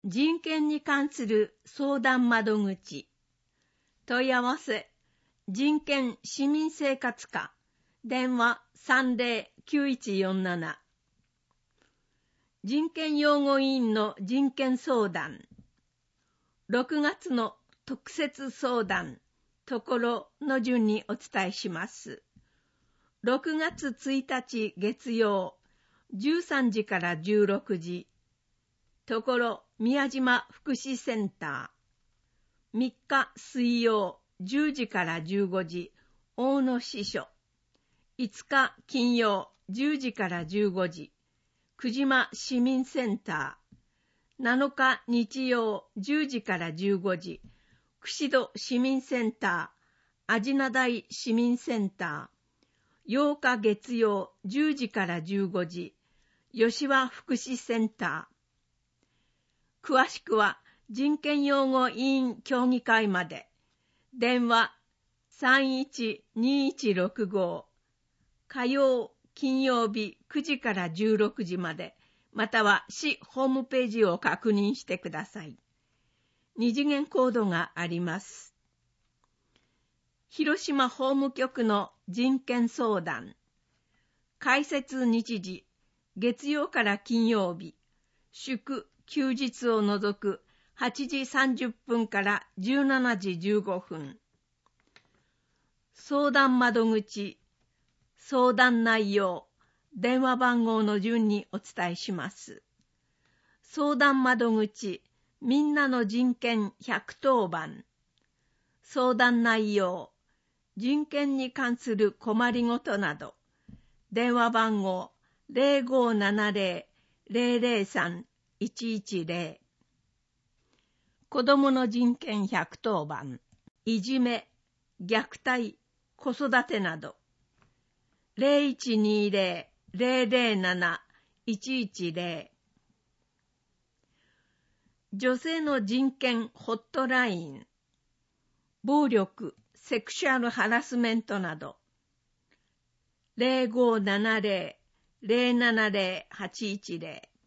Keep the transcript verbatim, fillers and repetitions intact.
人権に関する相談窓口。問い合わせ、人権市民生活課、電話 さんゼロきゅういちよんなな。人権擁護委員の人権相談。ろくがつの特設相談、ところの順にお伝えします。ろくがつついたち月曜、じゅうさんじからじゅうろくじ。ところ宮島福祉センター。みっか水曜、じゅうじからじゅうごじ、大野支所。いつか金曜、じゅうじからじゅうごじ、久島市民センター。なのか日曜、じゅうじからじゅうごじ、串戸市民センター、あじな台市民センター。ようか月曜、じゅうじからじゅうごじ、吉和福祉センター。詳しくは人権擁護委員協議会まで。電話 さんいちにいちろくご。火曜、金曜日くじからじゅうろくじまで、または市ホームページを確認してください。二次元コードがあります。広島法務局の人権相談。開設日時、月曜から金曜日、祝休日を除くはちじさんじゅっぷんからじゅうしちじじゅうごふん。相談窓口、相談内容、電話番号の順にお伝えします。相談窓口、みんなの人権ひゃくとおばん。相談内容、人権に関する困りごとなど。電話番号 ゼロごななゼロ ゼロゼロさん いちいちゼロ。子どもの人権ひゃくとおばん、いじめ、虐待、子育てなど。ゼロいちにゼロ ゼロゼロなな いちいちゼロ。女性の人権ホットライン。暴力、セクシュアルハラスメントなど。ゼロごななゼロ ゼロななゼロ はちいちゼロ。